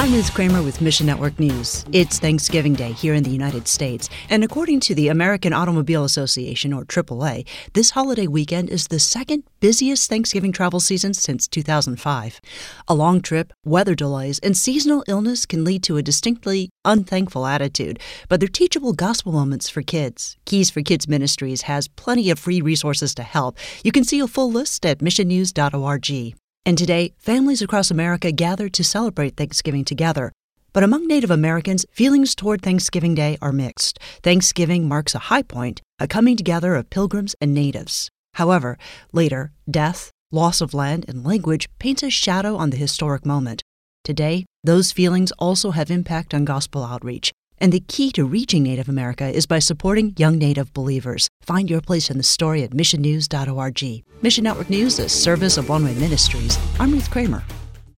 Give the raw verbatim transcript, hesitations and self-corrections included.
I'm Ruth Kramer with Mission Network News. It's Thanksgiving Day here in the United States, and according to the American Automobile Association, or triple A, this holiday weekend is the second busiest Thanksgiving travel season since two thousand five. A long trip, weather delays, and seasonal illness can lead to a distinctly unthankful attitude, but they're teachable gospel moments for kids. Keys for Kids Ministries has plenty of free resources to help. You can see a full list at mission news dot org. And today, families across America gather to celebrate Thanksgiving together. But among Native Americans, feelings toward Thanksgiving Day are mixed. Thanksgiving marks a high point, a coming together of pilgrims and natives. However, later, death, loss of land, and language paints a shadow on the historic moment. Today, those feelings also have impact on gospel outreach. And the key to reaching Native America is by supporting young Native believers. Find your place in the story at mission news dot org. Mission Network News, a service of One Way Ministries. I'm Ruth Kramer.